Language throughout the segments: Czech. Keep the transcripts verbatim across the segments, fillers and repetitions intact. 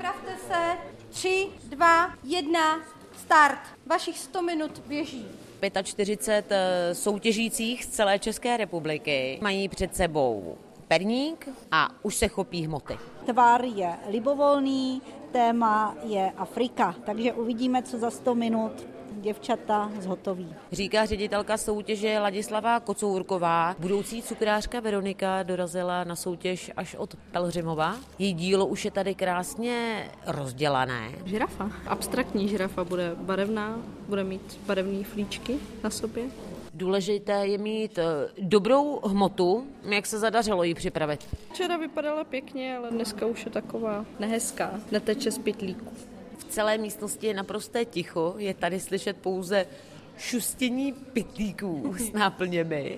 připravte se. Tři, dva, jedna, start. Vašich sto minut běží. čtyřicet pět soutěžících z celé České republiky mají před sebou perník a už se chopí hmoty. Tvar je libovolný, téma je Afrika, takže uvidíme, co za sto minut děvčata zhotoví. Říká ředitelka soutěže Ladislava Kocourková. Budoucí cukrářka Veronika dorazila na soutěž až od Pelhřimova. Její dílo už je tady krásně rozdělané. Žirafa, abstraktní žirafa, bude barevná, bude mít barevné flíčky na sobě. Důležité je mít dobrou hmotu. Jak se zadařilo ji připravit? Včera vypadala pěkně, ale dneska už je taková nehezká, neteče z pytlíku. V celé místnosti je naprosté ticho, je tady slyšet pouze šustění pytlíků s náplněmi.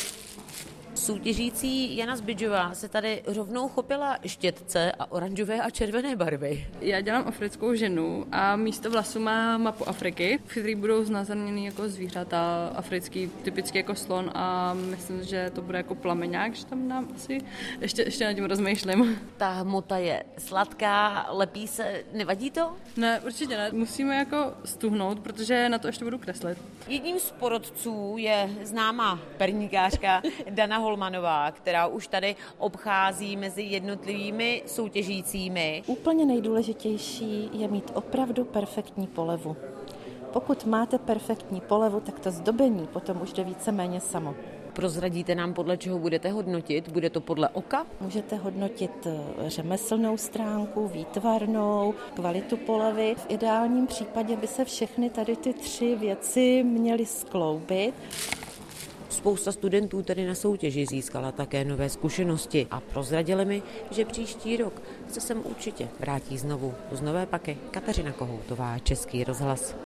Soutěžící Jana Zbydžová se tady rovnou chopila štětce a oranžové a červené barvy. Já dělám africkou ženu a místo vlasu má mapu Afriky, v které budou znázorněny jako zvířata africký, typicky jako slon a myslím, že to bude jako plameňák, že tam nám asi, ještě, ještě nad tím rozmýšlím. Ta hmota je sladká, lepí se, nevadí to? Ne, určitě ne, musíme jako stuhnout, protože na to ještě budu kreslit. Jedním z porodců je známá perníkářka Dana Holmanová, která už tady obchází mezi jednotlivými soutěžícími. Úplně nejdůležitější je mít opravdu perfektní polevu. Pokud máte perfektní polevu, tak to zdobení potom už jde víceméně samo. Prozradíte nám, podle čeho budete hodnotit? Bude to podle oka? Můžete hodnotit řemeslnou stránku, výtvarnou, kvalitu polevy. V ideálním případě by se všechny tady ty tři věci měly skloubit. Spousta studentů tady na soutěži získala také nové zkušenosti a prozradili mi, že příští rok se sem určitě vrátí znovu. Z Nové Paky Kateřina Kohoutová, Český rozhlas.